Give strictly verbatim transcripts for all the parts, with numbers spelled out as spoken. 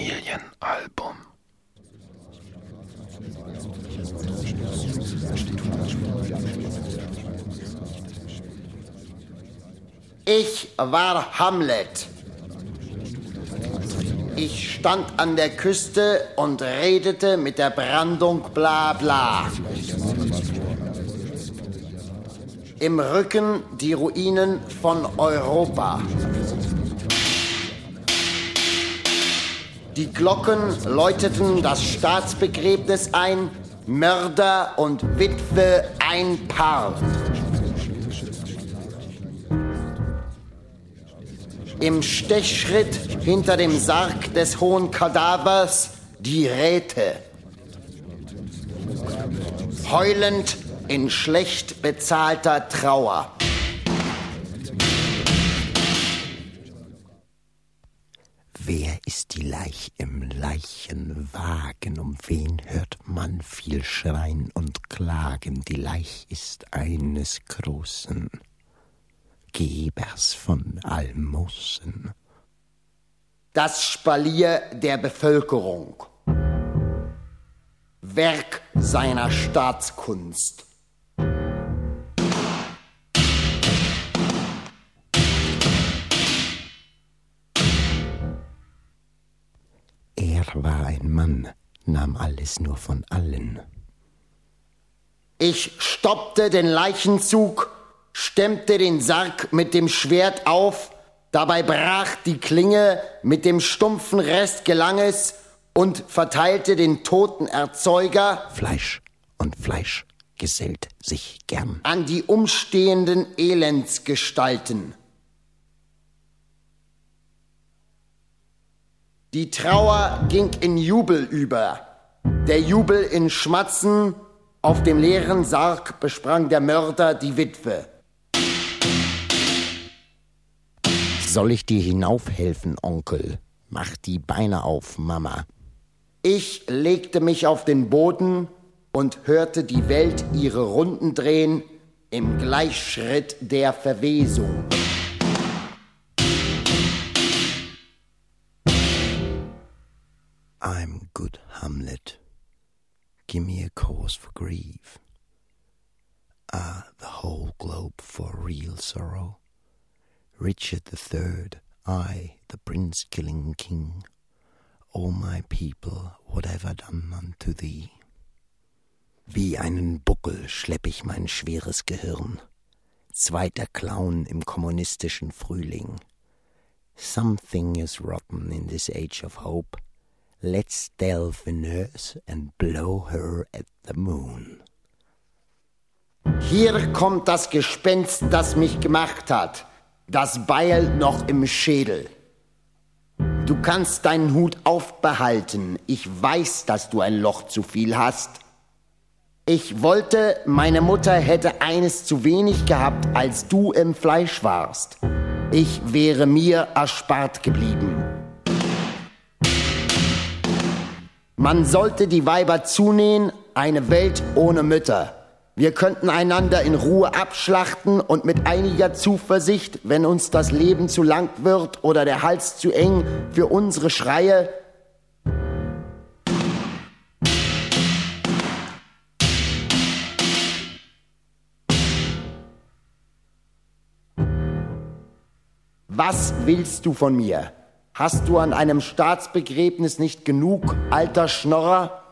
Familienalbum. Ich war Hamlet. Ich stand an der Küste und redete mit der Brandung bla bla. Im Rücken die Ruinen von Europa. Die Glocken läuteten das Staatsbegräbnis ein, Mörder und Witwe ein Paar. Im Stechschritt hinter dem Sarg des hohen Kadavers die Räte. Heulend in schlecht bezahlter Trauer. Wer ist die Leich im Leichenwagen? Um wen hört man viel schreien und klagen? Die Leich ist eines großen Gebers von Almosen. Das Spalier der Bevölkerung. Werk seiner Staatskunst. Er war ein Mann, nahm alles nur von allen. Ich stoppte den Leichenzug, stemmte den Sarg mit dem Schwert auf, dabei brach die Klinge, mit dem stumpfen Rest gelang es und verteilte den toten Erzeuger Fleisch und Fleisch gesellt sich gern an die umstehenden Elendsgestalten. Die Trauer ging in Jubel über, der Jubel in Schmatzen, auf dem leeren Sarg besprang der Mörder die Witwe. Soll ich dir hinaufhelfen, Onkel? Mach die Beine auf, Mama. Ich legte mich auf den Boden und hörte die Welt ihre Runden drehen im Gleichschritt der Verwesung. I'm good Hamlet. Give me a cause for grief. Ah, the whole globe for real sorrow. Richard the Third, I, the prince-killing king. O my people, what have I done unto thee? Wie einen Buckel schlepp ich mein schweres Gehirn. Zweiter Clown im kommunistischen Frühling. Something is rotten in this age of hope. Let's delve in hers and blow her at the moon. Hier kommt das Gespenst, das mich gemacht hat. Das Beil noch im Schädel. Du kannst deinen Hut aufbehalten. Ich weiß, dass du ein Loch zu viel hast. Ich wollte, meine Mutter hätte eines zu wenig gehabt, als du im Fleisch warst. Ich wäre mir erspart geblieben. Man sollte die Weiber zunähen, eine Welt ohne Mütter. Wir könnten einander in Ruhe abschlachten und mit einiger Zuversicht, wenn uns das Leben zu lang wird oder der Hals zu eng für unsere Schreie, was willst du von mir? Hast du an einem Staatsbegräbnis nicht genug, alter Schnorrer?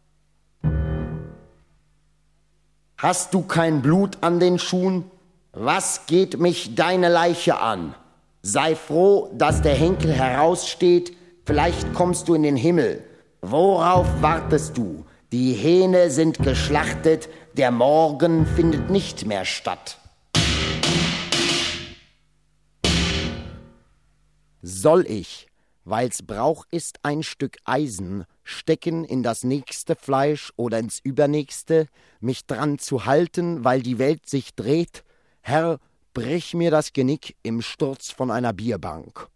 Hast du kein Blut an den Schuhen? Was geht mich deine Leiche an? Sei froh, dass der Henkel heraussteht, vielleicht kommst du in den Himmel. Worauf wartest du? Die Hähne sind geschlachtet, der Morgen findet nicht mehr statt. Soll ich, weil's Brauch ist, ein Stück Eisen stecken in das nächste Fleisch oder ins übernächste, mich dran zu halten, weil die Welt sich dreht? Herr, brich mir das Genick im Sturz von einer Bierbank.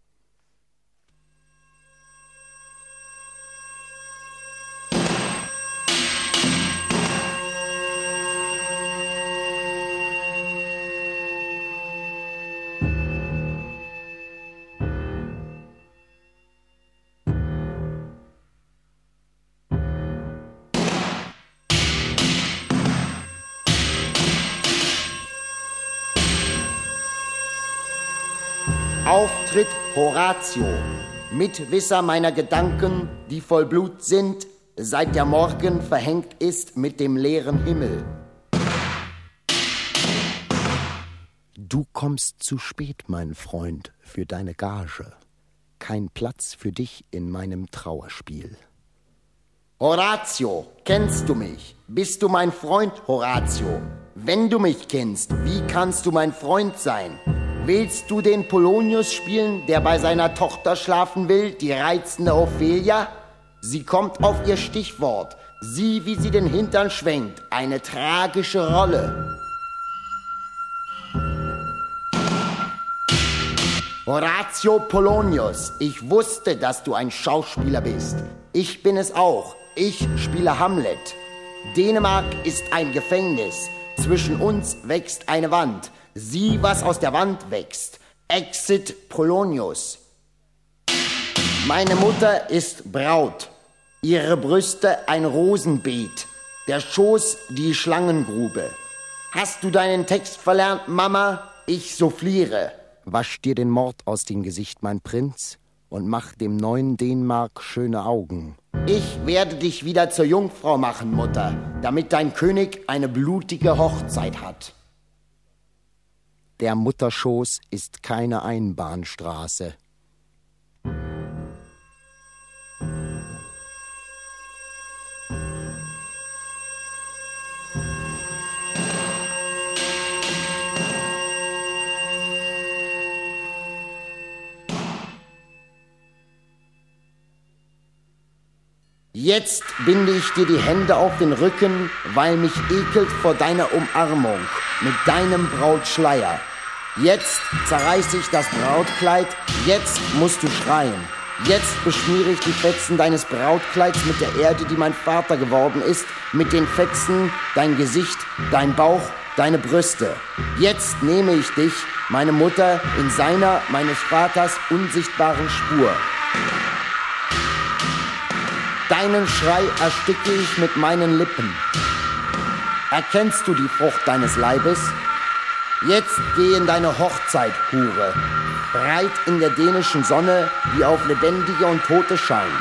Auftritt Horatio, Mitwisser meiner Gedanken, die voll Blut sind, seit der Morgen verhängt ist mit dem leeren Himmel. Du kommst zu spät, mein Freund, für deine Gage. Kein Platz für dich in meinem Trauerspiel. Horatio, kennst du mich? Bist du mein Freund, Horatio? Wenn du mich kennst, wie kannst du mein Freund sein? Willst du den Polonius spielen, der bei seiner Tochter schlafen will, die reizende Ophelia? Sie kommt auf ihr Stichwort. Sieh, wie sie den Hintern schwenkt. Eine tragische Rolle. Horatio Polonius, ich wusste, dass du ein Schauspieler bist. Ich bin es auch. Ich spiele Hamlet. Dänemark ist ein Gefängnis. Zwischen uns wächst eine Wand. Sieh, was aus der Wand wächst. Exit Polonius. Meine Mutter ist Braut. Ihre Brüste ein Rosenbeet. Der Schoß die Schlangengrube. Hast du deinen Text verlernt, Mama? Ich souffliere. Wasch dir den Mord aus dem Gesicht, mein Prinz, und mach dem neuen Dänemark schöne Augen. Ich werde dich wieder zur Jungfrau machen, Mutter, damit dein König eine blutige Hochzeit hat. Der Mutterschoß ist keine Einbahnstraße. Jetzt binde ich dir die Hände auf den Rücken, weil mich ekelt vor deiner Umarmung mit deinem Brautschleier. Jetzt zerreiße ich das Brautkleid, jetzt musst du schreien. Jetzt beschmiere ich die Fetzen deines Brautkleids mit der Erde, die mein Vater geworden ist, mit den Fetzen, dein Gesicht, dein Bauch, deine Brüste. Jetzt nehme ich dich, meine Mutter, in seiner, meines Vaters unsichtbaren Spur. Deinen Schrei ersticke ich mit meinen Lippen. Erkennst du die Frucht deines Leibes? Jetzt geh in deine Hochzeit, Hure, breit in der dänischen Sonne, die auf Lebendige und Tote scheint.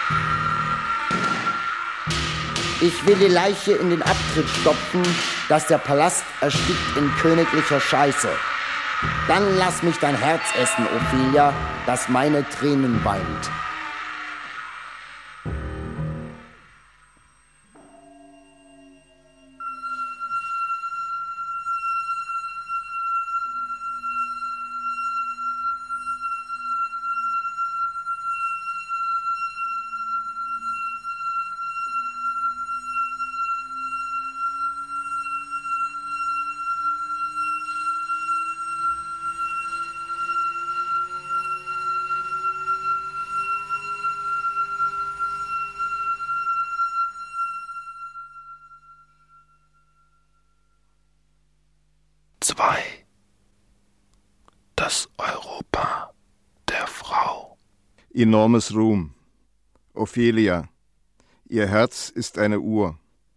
Ich will die Leiche in den Abtritt stopfen, dass der Palast erstickt in königlicher Scheiße. Dann lass mich dein Herz essen, Ophelia, das meine Tränen weint. zwei. Das Europa der Frau. Enormes Ruhm. Ophelia. Ihr Herz ist eine Uhr.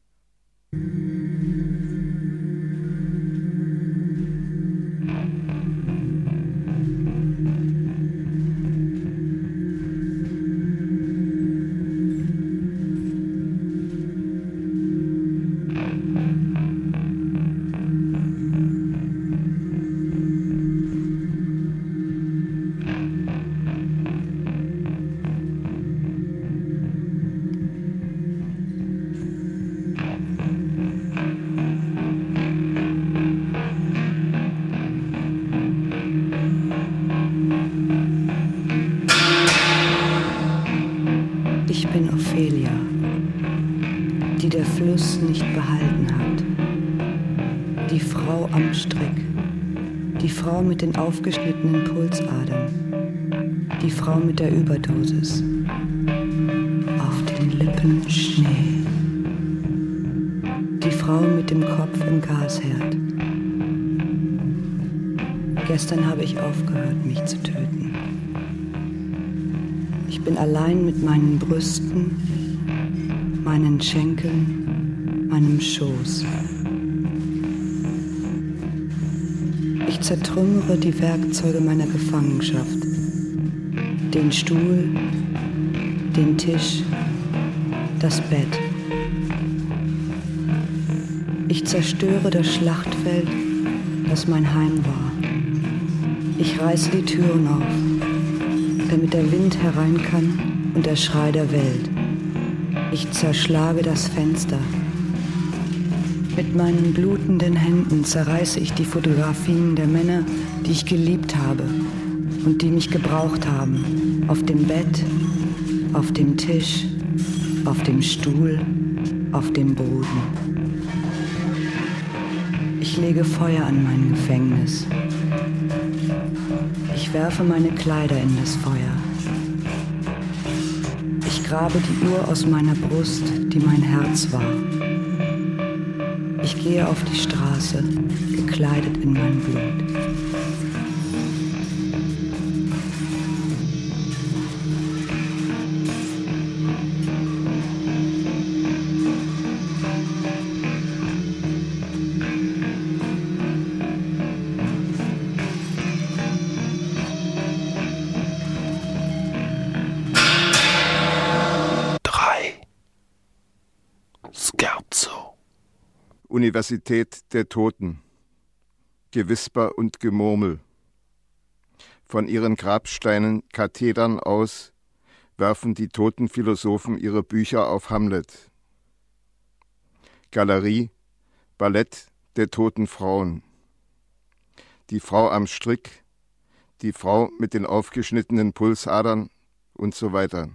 Ich bin Ophelia, die der Fluss nicht behalten hat. Die Frau am Strick, die Frau mit den aufgeschnittenen Pulsadern, die Frau mit der Überdosis. Auf den Lippen Schnee. Die Frau mit dem Kopf im Gasherd. Gestern habe ich aufgehört, mich zu töten. Ich bin allein mit meinen Brüsten, meinen Schenkeln, meinem Schoß. Ich zertrümmere die Werkzeuge meiner Gefangenschaft. Den Stuhl, den Tisch, das Bett. Ich zerstöre das Schlachtfeld, das mein Heim war. Ich reiße die Türen auf, damit der Wind herein kann und der Schrei der Welt. Ich zerschlage das Fenster. Mit meinen blutenden Händen zerreiße ich die Fotografien der Männer, die ich geliebt habe und die mich gebraucht haben. Auf dem Bett, auf dem Tisch, auf dem Stuhl, auf dem Boden. Ich lege Feuer an mein Gefängnis. Ich werfe meine Kleider in das Feuer. Ich grabe die Uhr aus meiner Brust, die mein Herz war. Ich gehe auf die Straße, gekleidet in mein Blut. Scherzo. Universität der Toten. Gewisper und Gemurmel. Von ihren Grabsteinen, Kathedern aus werfen die toten Philosophen ihre Bücher auf Hamlet. Galerie, Ballett der toten Frauen. Die Frau am Strick, die Frau mit den aufgeschnittenen Pulsadern und so weiter.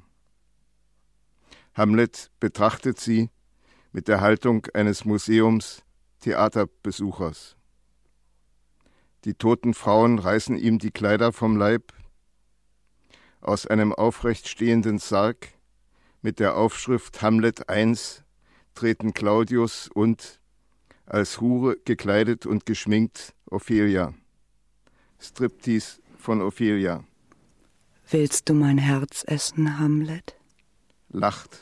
Hamlet betrachtet sie mit der Haltung eines Museums-Theaterbesuchers. Die toten Frauen reißen ihm die Kleider vom Leib. Aus einem aufrecht stehenden Sarg mit der Aufschrift Hamlet eins treten Claudius und, als Hure gekleidet und geschminkt, Ophelia. Striptease von Ophelia. Willst du mein Herz essen, Hamlet? Lacht.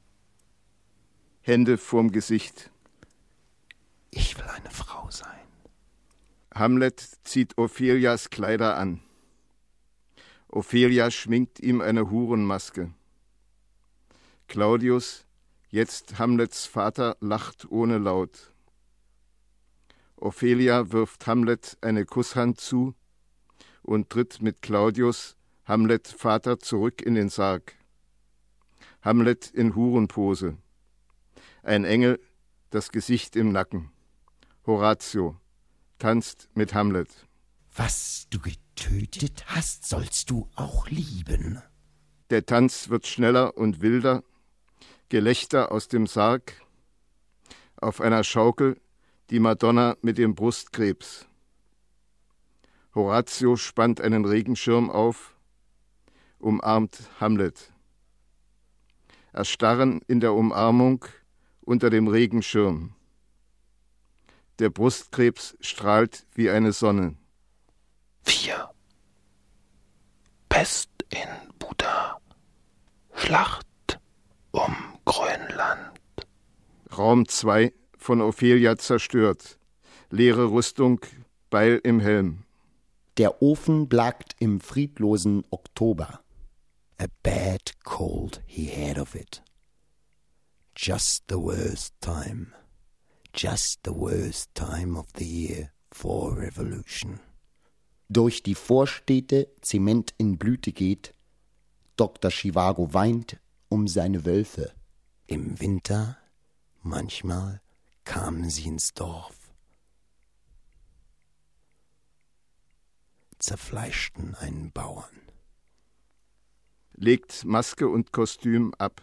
Hände vorm Gesicht. Ich will eine Frau sein. Hamlet zieht Ophelias Kleider an. Ophelia schminkt ihm eine Hurenmaske. Claudius, jetzt Hamlets Vater, lacht ohne Laut. Ophelia wirft Hamlet eine Kusshand zu und tritt mit Claudius, Hamlet Vater, zurück in den Sarg. Hamlet in Hurenpose. Ein Engel, das Gesicht im Nacken. Horatio tanzt mit Hamlet. Was du getötet hast, sollst du auch lieben. Der Tanz wird schneller und wilder. Gelächter aus dem Sarg. Auf einer Schaukel die Madonna mit dem Brustkrebs. Horatio spannt einen Regenschirm auf, umarmt Hamlet. Erstarren in der Umarmung unter dem Regenschirm. Der Brustkrebs strahlt wie eine Sonne. vier. Pest in Buda. Schlacht um Grönland. Raum zwei von Ophelia zerstört. Leere Rüstung, Beil im Helm. Der Ofen blagt im friedlosen Oktober. A bad cold he had of it. Just the worst time. Just the worst time of the year for revolution. Durch die Vorstädte Zement in Blüte geht. Doktor Chivago weint um seine Wölfe. Im Winter, manchmal, kamen sie ins Dorf. Zerfleischten einen Bauern. Legt Maske und Kostüm ab.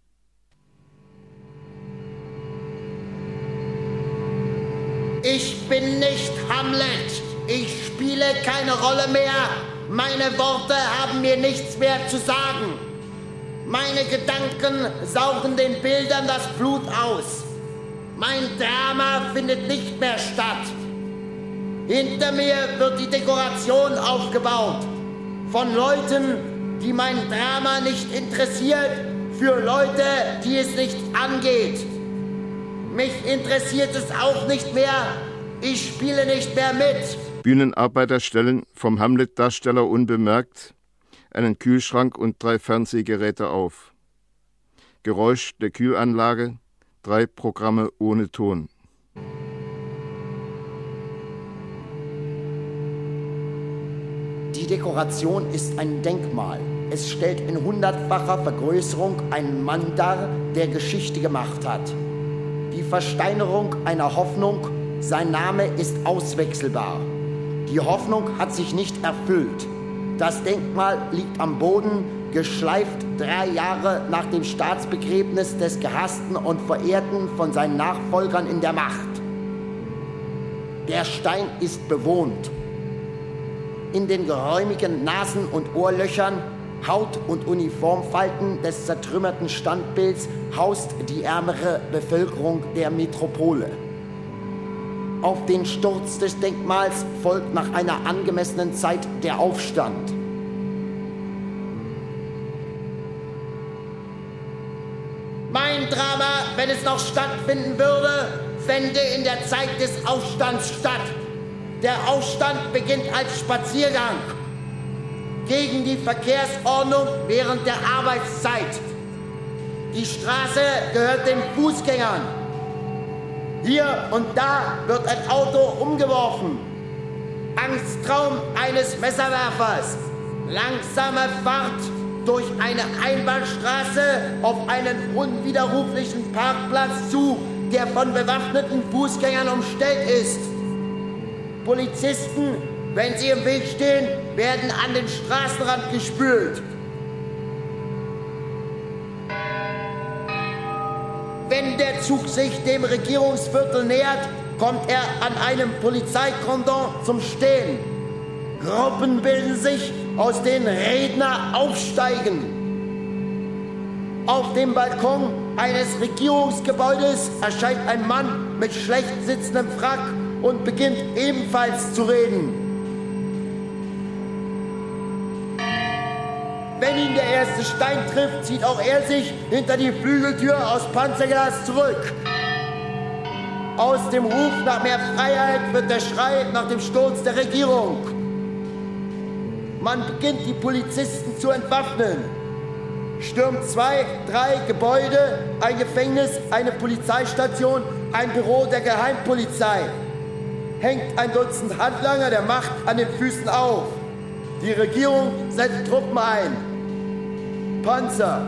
Ich bin nicht Hamlet. Ich spiele keine Rolle mehr. Meine Worte haben mir nichts mehr zu sagen. Meine Gedanken saugen den Bildern das Blut aus. Mein Drama findet nicht mehr statt. Hinter mir wird die Dekoration aufgebaut. Von Leuten, die mein Drama nicht interessiert, für Leute, die es nicht angeht. Mich interessiert es auch nicht mehr. Ich spiele nicht mehr mit. Bühnenarbeiter stellen vom Hamlet-Darsteller unbemerkt einen Kühlschrank und drei Fernsehgeräte auf. Geräusch der Kühlanlage, drei Programme ohne Ton. Die Dekoration ist ein Denkmal. Es stellt in hundertfacher Vergrößerung einen Mann dar, der Geschichte gemacht hat. Die Versteinerung einer Hoffnung, sein Name ist auswechselbar. Die Hoffnung hat sich nicht erfüllt. Das Denkmal liegt am Boden, geschleift drei Jahre nach dem Staatsbegräbnis des Gehassten und Verehrten von seinen Nachfolgern in der Macht. Der Stein ist bewohnt. In den geräumigen Nasen- und Ohrlöchern, Haut- und Uniformfalten des zertrümmerten Standbilds haust die ärmere Bevölkerung der Metropole. Auf den Sturz des Denkmals folgt nach einer angemessenen Zeit der Aufstand. Mein Drama, wenn es noch stattfinden würde, fände in der Zeit des Aufstands statt. Der Aufstand beginnt als Spaziergang gegen die Verkehrsordnung während der Arbeitszeit. Die Straße gehört den Fußgängern. Hier und da wird ein Auto umgeworfen. Angsttraum eines Messerwerfers. Langsame Fahrt durch eine Einbahnstraße auf einen unwiderruflichen Parkplatz zu, der von bewaffneten Fußgängern umstellt ist. Polizisten, wenn sie im Weg stehen, werden an den Straßenrand gespült. Wenn der Zug sich dem Regierungsviertel nähert, kommt er an einem Polizeikordon zum Stehen. Gruppen bilden sich, aus denen Redner aufsteigen. Auf dem Balkon eines Regierungsgebäudes erscheint ein Mann mit schlecht sitzendem Frack und beginnt ebenfalls zu reden. Wenn ihn der erste Stein trifft, zieht auch er sich hinter die Flügeltür aus Panzerglas zurück. Aus dem Ruf nach mehr Freiheit wird der Schrei nach dem Sturz der Regierung. Man beginnt, die Polizisten zu entwaffnen. Stürmt zwei, drei Gebäude, ein Gefängnis, eine Polizeistation, ein Büro der Geheimpolizei. Hängt ein Dutzend Handlanger der Macht an den Füßen auf. Die Regierung setzt Truppen ein. Panzer.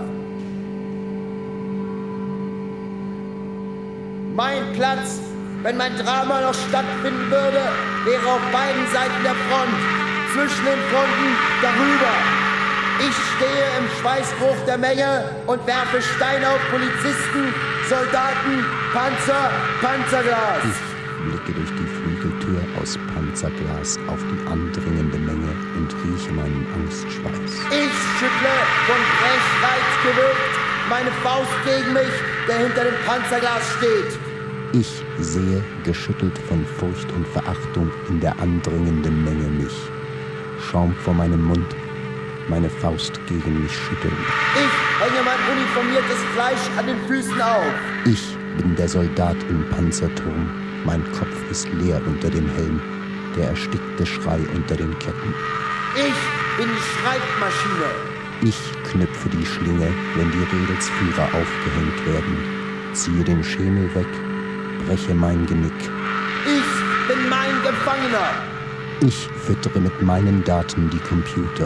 Mein Platz, wenn mein Drama noch stattfinden würde, wäre auf beiden Seiten der Front, zwischen den Fronten darüber. Ich stehe im Schweißgeruch der Menge und werfe Steine auf Polizisten, Soldaten, Panzer, Panzerglas. Ich blicke durch die Flügeltür aus Panzerglas auf die andringende Menge und rieche meinen Angstschweiß. Ich schüttle von Brechreiz gewirkt meine Faust gegen mich, der hinter dem Panzerglas steht. Ich sehe, geschüttelt von Furcht und Verachtung in der andringenden Menge mich. Schaum vor meinem Mund, meine Faust gegen mich schütteln. Ich hänge mein uniformiertes Fleisch an den Füßen auf. Ich bin der Soldat im Panzerturm. Mein Kopf ist leer unter dem Helm, der erstickte Schrei unter den Ketten. Ich bin die Schreibmaschine. Ich knüpfe die Schlinge, wenn die Redelsführer aufgehängt werden, ziehe den Schemel weg, breche mein Genick. Ich bin mein Gefangener. Ich füttere mit meinen Daten die Computer.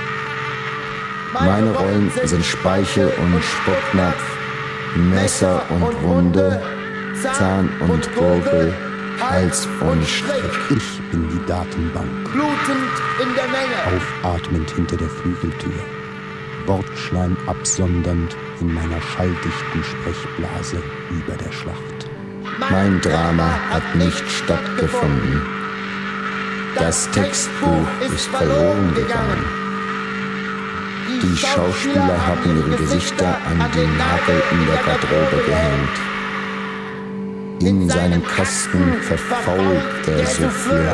Meine Rollen sind Speichel und Spucknapf, Messer und Wunde, Zahn und Gurgel, Hals und Strick. Ich bin die Datenbank. Blutend in der Menge. Aufatmend hinter der Flügeltür. Wortschleim absondernd in meiner schalldichten Sprechblase über der Schlacht. Mein Drama hat nicht stattgefunden. Das Textbuch ist verloren gegangen. Die Schauspieler haben ihre Gesichter an die Nagel in der Garderobe gehängt. In seinem Kasten verfault der Souffleur.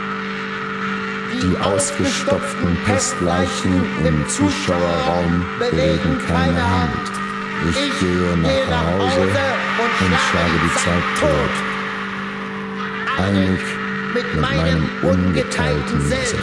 Die ausgestopften Pestleichen im Zuschauerraum bewegen keine Hand. Ich gehe nach Hause und schlage die Zeit tot. Einig mit meinem ungeteilten Selbst.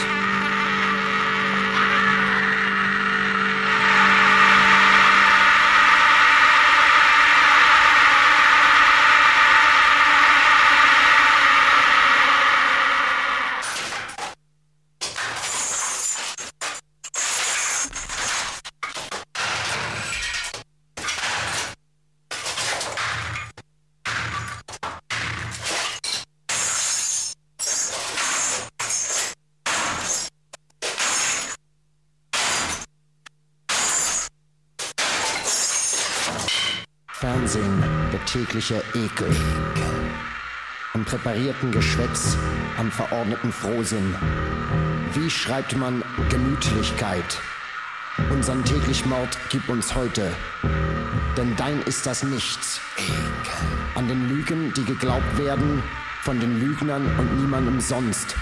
Fernsehen, der tägliche Ekel. Am präparierten Geschwätz, am verordneten Frohsinn. Wie schreibt man Gemütlichkeit? Unseren täglich Mord gib uns heute, denn dein ist das Nichts. An den Lügen, die geglaubt werden, von den Lügnern und niemandem sonst.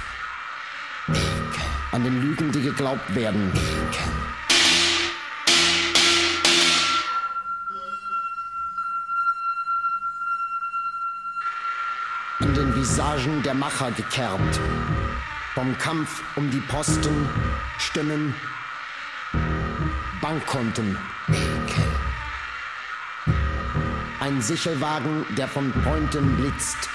An den Lügen, die geglaubt werden. An den Visagen der Macher gekerbt, vom Kampf um die Posten, Stimmen, Bankkonten. Ein Sichelwagen, der von Pointen blitzt.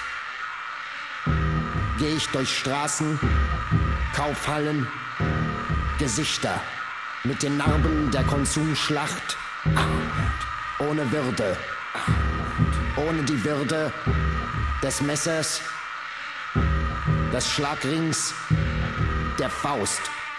Geh ich durch Straßen, Kaufhallen, Gesichter mit den Narben der Konsumschlacht, ohne Würde, ohne die Würde des Messers, des Schlagrings, der Faust.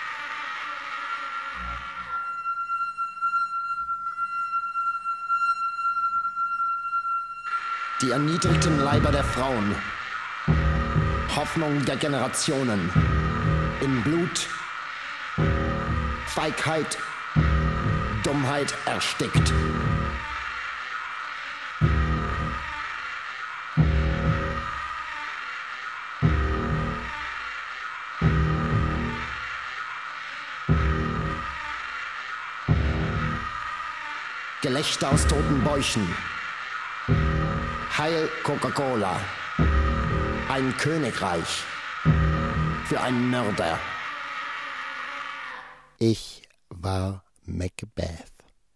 Die erniedrigten Leiber der Frauen, Hoffnung der Generationen, in Blut, Feigheit, Dummheit erstickt. Gelächter aus toten Bäuchen. Heil Coca-Cola. Ein Königreich für einen Mörder. Ich war Macbeth.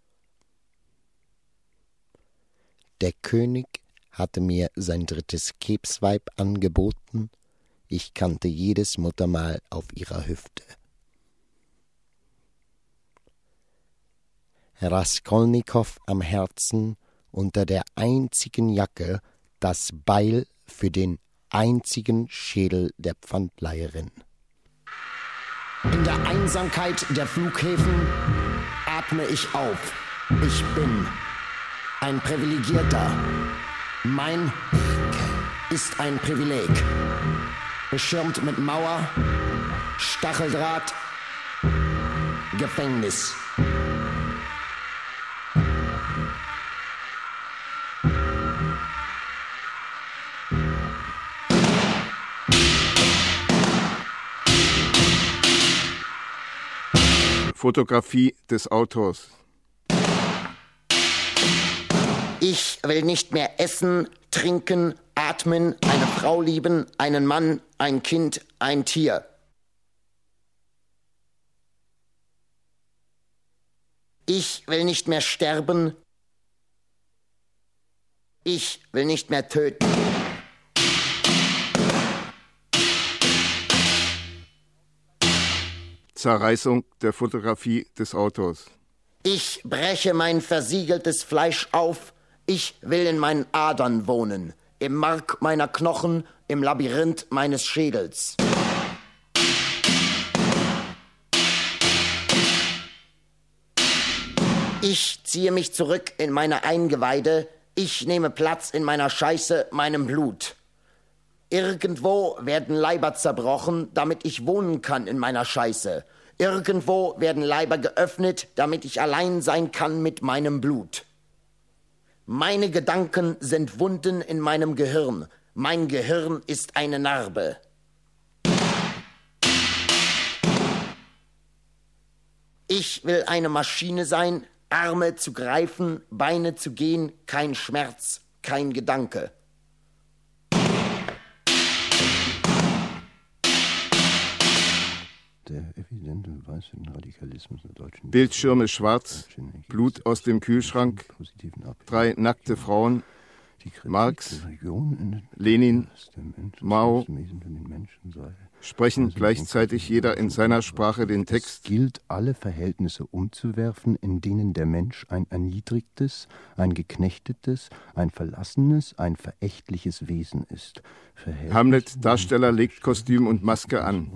Der König hatte mir sein drittes Kebsweib angeboten. Ich kannte jedes Muttermal auf ihrer Hüfte. Raskolnikow am Herzen, unter der einzigen Jacke das Beil für den einzigen Schädel der Pfandleiherin. In der Einsamkeit der Flughäfen atme ich auf. Ich bin ein Privilegierter. Mein ist ein Privileg. Beschirmt mit Mauer, Stacheldraht, Gefängnis. Fotografie des Autors. Ich will nicht mehr essen, trinken, atmen, eine Frau lieben, einen Mann, ein Kind, ein Tier. Ich will nicht mehr sterben. Ich will nicht mehr töten. Zerreißung der Fotografie des Autors. Ich breche mein versiegeltes Fleisch auf. Ich will in meinen Adern wohnen, im Mark meiner Knochen, im Labyrinth meines Schädels. Ich ziehe mich zurück in meine Eingeweide. Ich nehme Platz in meiner Scheiße, meinem Blut. Irgendwo werden Leiber zerbrochen, damit ich wohnen kann in meiner Scheiße. Irgendwo werden Leiber geöffnet, damit ich allein sein kann mit meinem Blut. Meine Gedanken sind Wunden in meinem Gehirn. Mein Gehirn ist eine Narbe. Ich will eine Maschine sein, Arme zu greifen, Beine zu gehen, kein Schmerz, kein Gedanke. evidente Beweis für den Radikalismus der deutschen Bildschirme schwarz, Blut aus dem Kühlschrank, drei nackte Frauen, Marx, Lenin, Mao, sprechen gleichzeitig jeder in seiner Sprache den Text. Es gilt, alle Verhältnisse umzuwerfen, in denen der Mensch ein erniedrigtes, ein geknechtetes, ein verlassenes, ein verächtliches Wesen ist. Hamlet, Darsteller, legt Kostüm und Maske an.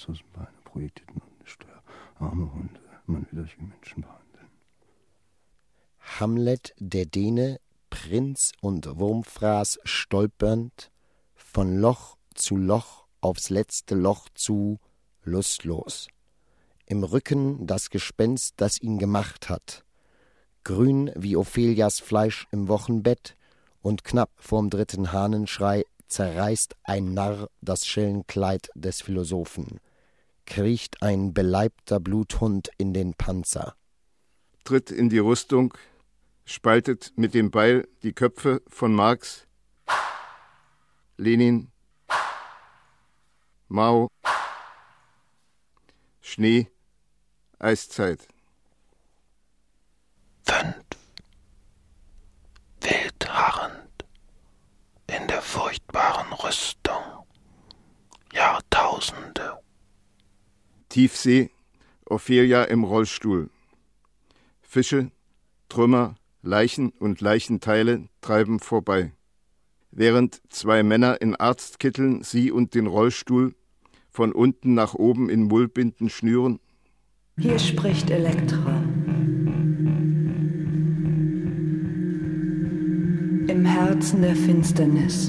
Hamlet, der Däne, Prinz und Wurmfraß stolpernd, von Loch zu Loch aufs letzte Loch zu, lustlos. Im Rücken das Gespenst, das ihn gemacht hat. Grün wie Ophelias Fleisch im Wochenbett, und knapp vorm dritten Hahnenschrei zerreißt ein Narr das Schellenkleid des Philosophen. Kriecht ein beleibter Bluthund in den Panzer. Tritt in die Rüstung, spaltet mit dem Beil die Köpfe von Marx, Lenin, Mao, Schnee, Eiszeit. Fünf. Wild harrend in der furchtbaren Rüstung. Jahrtausende. Tiefsee, Ophelia im Rollstuhl. Fische, Trümmer, Leichen und Leichenteile treiben vorbei. Während zwei Männer in Arztkitteln sie und den Rollstuhl von unten nach oben in Mullbinden schnüren. Hier spricht Elektra. Im Herzen der Finsternis.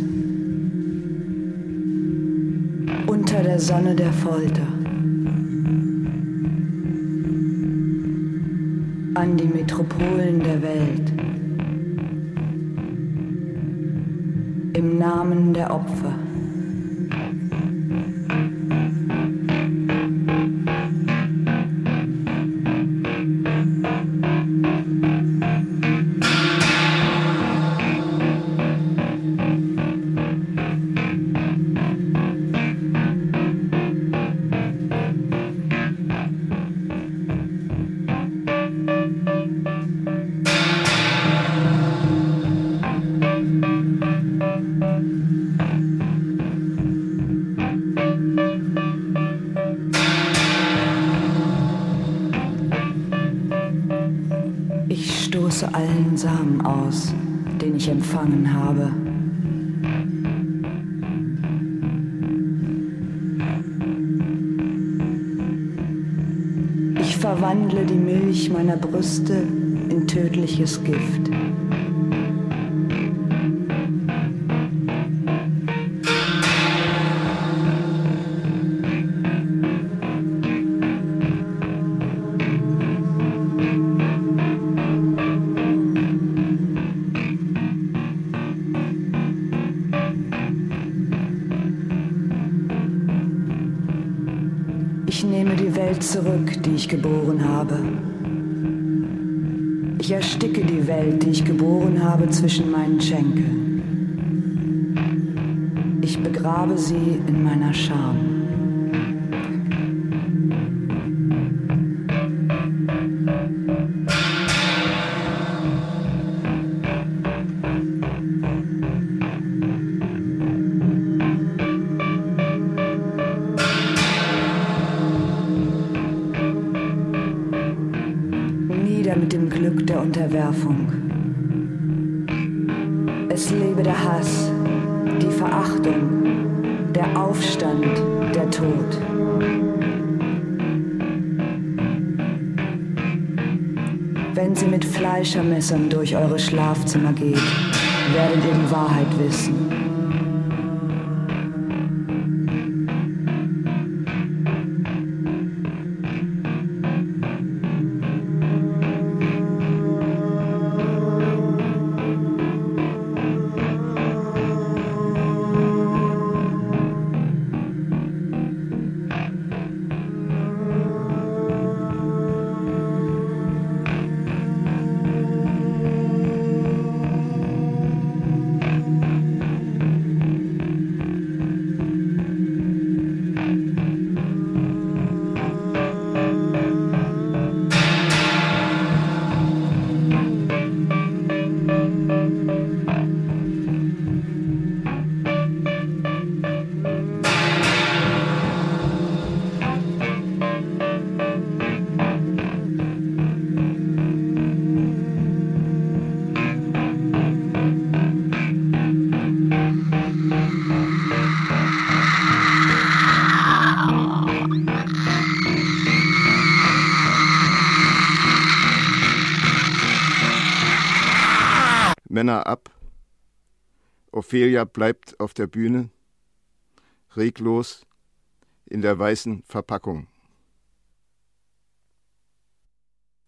Unter der Sonne der Folter. An die Metropolen der Welt. Im Namen der Opfer. Allen Samen aus, den ich empfangen habe. Ich verwandle die Milch meiner Brüste in tödliches Gift. Ich nehme die Welt zurück, die ich geboren habe. Ich ersticke die Welt, die ich geboren habe, zwischen meinen Schenkeln. Ich begrabe sie in meiner Scham. Mit dem Glück der Unterwerfung. Es lebe der Hass, die Verachtung, der Aufstand, der Tod. Wenn sie mit Fleischermessern durch eure Schlafzimmer geht, werdet ihr die Wahrheit wissen. Männer ab. Ophelia bleibt auf der Bühne, reglos in der weißen Verpackung.